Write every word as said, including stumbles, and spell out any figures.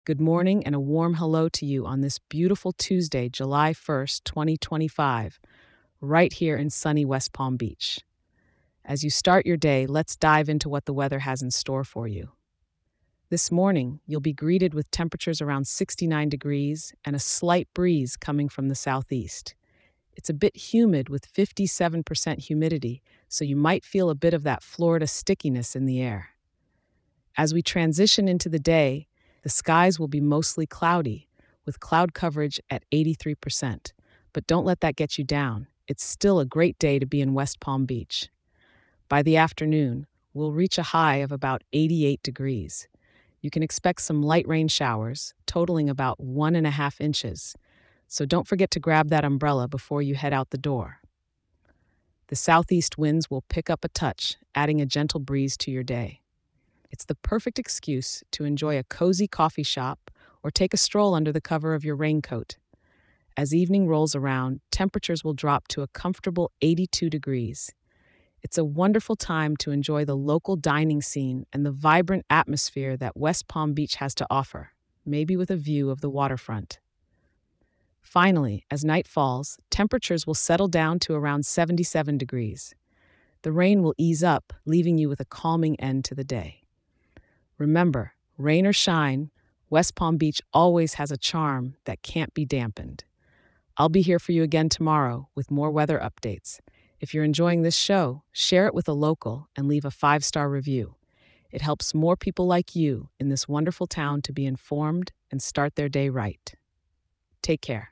Good morning and a warm hello to you on this beautiful Tuesday, July first, twenty twenty-five, right here in sunny West Palm Beach. As you start your day, let's dive into what the weather has in store for you. This morning, you'll be greeted with temperatures around sixty-nine degrees and a slight breeze coming from the southeast. It's a bit humid with fifty-seven percent humidity, so you might feel a bit of that Florida stickiness in the air. As we transition into the day, the skies will be mostly cloudy, with cloud coverage at eighty-three percent. But don't let that get you down. It's still a great day to be in West Palm Beach. By the afternoon, we'll reach a high of about eighty-eight degrees. You can expect some light rain showers, totaling about one and a half inches. So don't forget to grab that umbrella before you head out the door. The southeast winds will pick up a touch, adding a gentle breeze to your day. It's the perfect excuse to enjoy a cozy coffee shop or take a stroll under the cover of your raincoat. As evening rolls around, temperatures will drop to a comfortable eighty-two degrees. It's a wonderful time to enjoy the local dining scene and the vibrant atmosphere that West Palm Beach has to offer, maybe with a view of the waterfront. Finally, as night falls, temperatures will settle down to around seventy-seven degrees. The rain will ease up, leaving you with a calming end to the day. Remember, rain or shine, West Palm Beach always has a charm that can't be dampened. I'll be here for you again tomorrow with more weather updates. If you're enjoying this show, share it with a local and leave a five-star review. It helps more people like you in this wonderful town to be informed and start their day right. Take care.